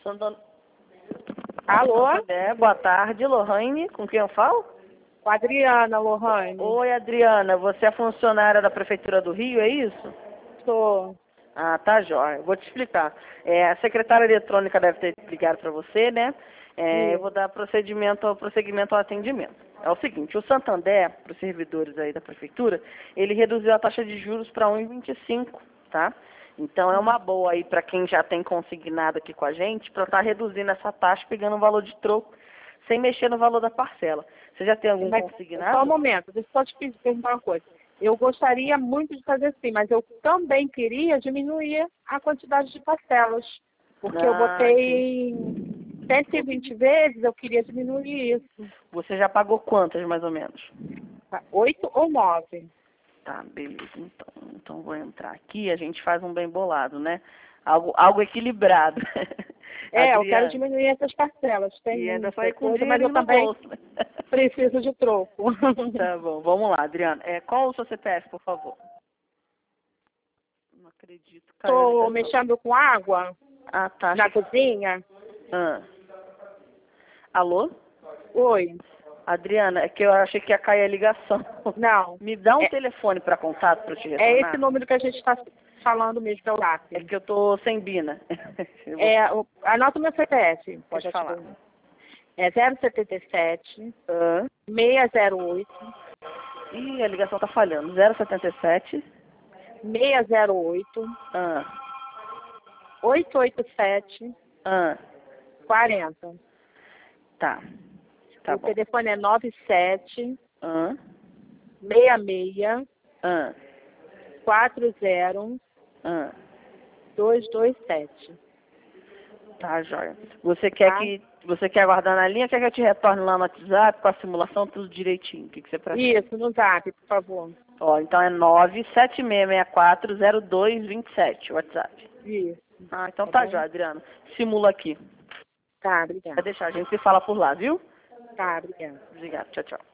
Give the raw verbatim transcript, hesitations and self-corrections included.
Santan... Alô? É, boa tarde, Lohane. Com quem eu falo? Com a Adriana, Lohane. Oi, Adriana. Você é funcionária da Prefeitura do Rio, é isso? Sou. Ah, tá, jóia. Vou te explicar. É, a secretária eletrônica deve ter ligado para você, né? É, eu vou dar procedimento, prosseguimento ao atendimento. É o seguinte, o Santander, para os servidores aí da Prefeitura, ele reduziu a taxa de juros para um vírgula vinte e cinco, tá? Então é uma boa aí para quem já tem consignado aqui com a gente, para estar reduzindo essa taxa, pegando o valor de troco, sem mexer no valor da parcela. Você já tem algum Mas, consignado? só um momento, deixa eu só te pedir- perguntar uma coisa. Eu gostaria muito de fazer assim, mas eu também queria diminuir a quantidade de parcelas. Porque eu Ah, botei cento e vinte vezes, eu queria diminuir isso. Você já pagou quantas, mais ou menos? Tá? Oito ou nove. Tá, beleza. Então, então vou entrar aqui e a gente faz um bem bolado, né? Algo, algo equilibrado. É, eu quero Adriana, diminuir essas parcelas. Tem e ainda muita foi com coisa, mas eu dinheirinho no também bolso, né? preciso de troco. Tá bom, vamos lá, Adriana. É, qual o seu C P F, por favor? Não acredito, caiu a Estou ligação. mexendo com água Ah, tá. na Acho que... cozinha. ah. Alô? Oi. Adriana, é que eu achei que ia cair a ligação. Não. Me dá um É, telefone para contato para eu te é retornar? esse número que a gente está falando mesmo, é o É zap. que eu tô sem Bina. Eu vou- É, o- anota o meu C P F. que eu Pode já te falar. dou. É zero setenta e sete, Ah. seiscentos e oito, Ih, a ligação tá falhando. zero setenta e sete. seiscentos e oito, Ah. oitocentos e oitenta e sete, Ah. quarenta. Tá. Tá O bom. telefone é nove sete Ah. seis seis Ah. quatro zero Ah. dois dois sete. Tá, joia. Você quer Tá? que. Você quer aguardar na linha? Quer que eu te retorne lá no WhatsApp com a simulação, tudo direitinho? O que, que você prefere? Isso, no zap, por favor. Ó, então é nove sete seis seis quatro zero dois dois sete, o WhatsApp. Isso. Ah, então Tá tá, bom? joia, Adriano. Simula aqui. Tá, Vai obrigada. deixar, a gente se fala por lá, viu? Tá, obrigada. Obrigado, tchau, tchau.